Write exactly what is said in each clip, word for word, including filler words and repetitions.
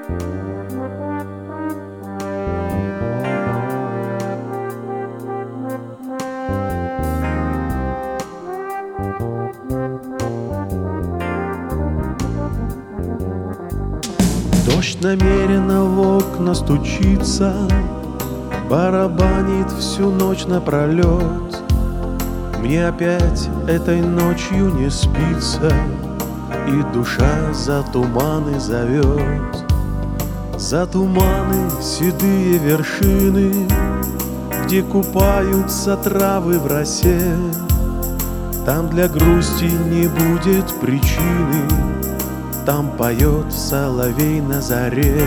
Дождь намеренно в окна стучится, барабанит всю ночь напролет. Мне опять этой ночью не спится, и душа за туманы зовет. За туманы седые вершины, где купаются травы в росе. Там для грусти не будет причины, там поет соловей на заре.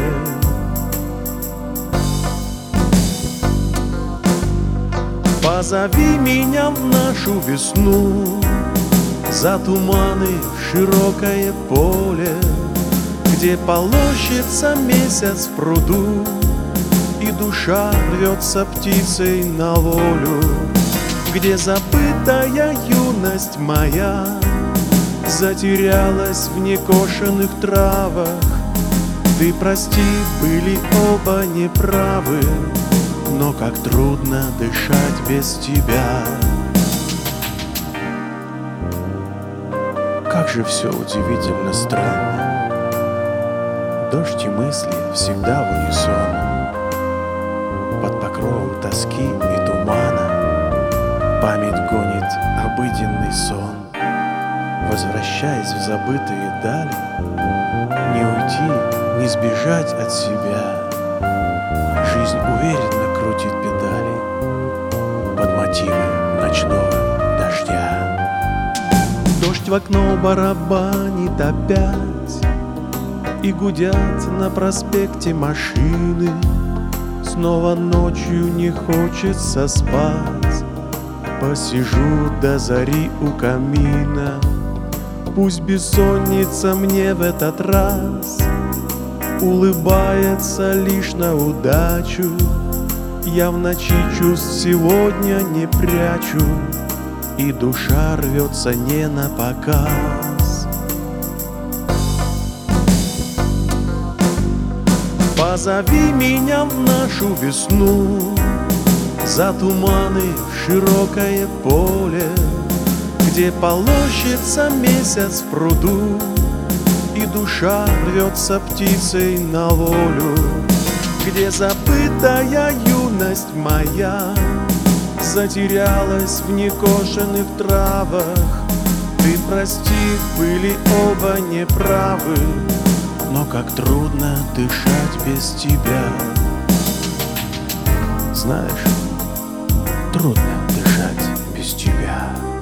Позови меня в нашу весну, за туманы в широкое поле, где полощется месяц в пруду, и душа рвется птицей на волю, где забытая юность моя затерялась в некошенных травах. Ты прости, были оба неправы, но как трудно дышать без тебя. Как же все удивительно странно. Дождь и мысли всегда в унисон. Под покровом тоски и тумана память гонит обыденный сон. Возвращаясь в забытые дали, не уйти, не сбежать от себя. Жизнь уверенно крутит педали под мотивы ночного дождя. Дождь в окно барабанит опять, и гудят на проспекте машины. Снова ночью не хочется спать, посижу до зари у камина. Пусть бессонница мне в этот раз улыбается лишь на удачу. Я в ночи чувств сегодня не прячу, и душа рвется не на показ. Позови меня в нашу весну, за туманы в широкое поле, где полощется месяц в пруду, и душа рвется птицей на волю, где забытая юность моя затерялась в некошенных травах. Ты прости, были оба неправы, но как трудно дышать без тебя. Знаешь, трудно дышать без тебя.